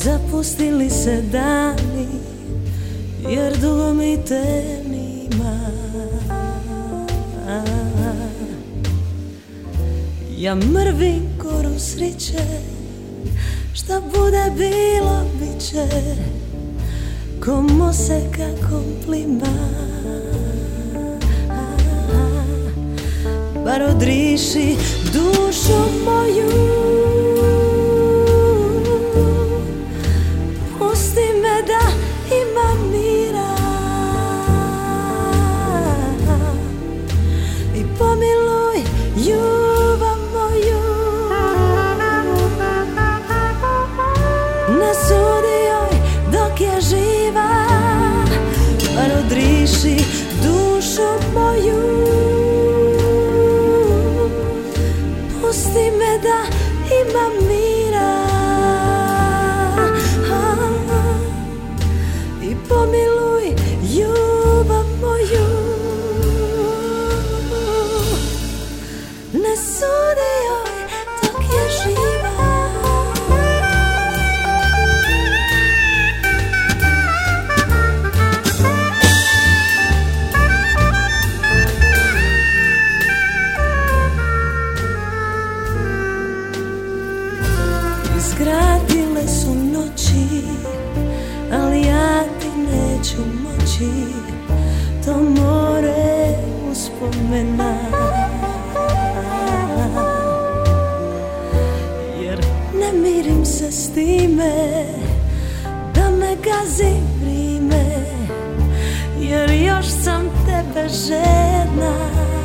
Zapustili se dani, jer dugo mi te nima. Ja mrvim koru sriće, šta bude bilo biće, ko mose kako plima. Bar odriši dušu moju, pusti me da imam mira i pomiluj ljubav moju. Ne sudi joj dok je živa, bar odriši dušu moju, pusti me da imam mira i pomiluj ljubav moju. Ne sudi joj dok je živa. Izgradile su noći, ali ja ti neću moći, to more uspomena. Jer ne mirim se s time da me gazi vrime, jer još sam tebe žedna.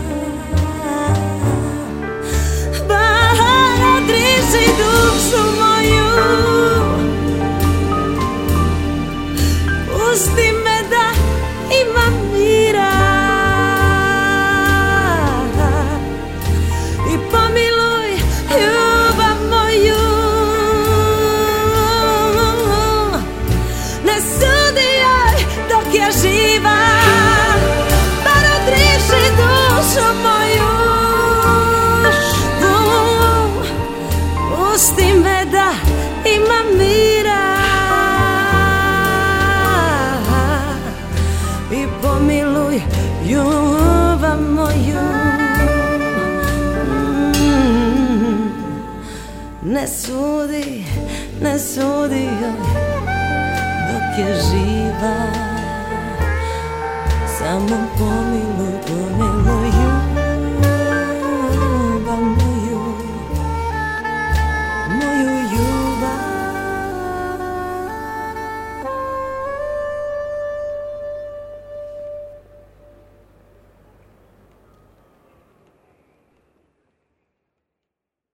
Bar odriši dušu moju, pusti me da imam mira i pomiluj ljubav moju. Ne sudi joj dok je živa, bar odriši dušu moju, pusti me da imam mira i pomiluj ljubav moju. Ne sudi joj dok je živa, samo pomiluj ljubav.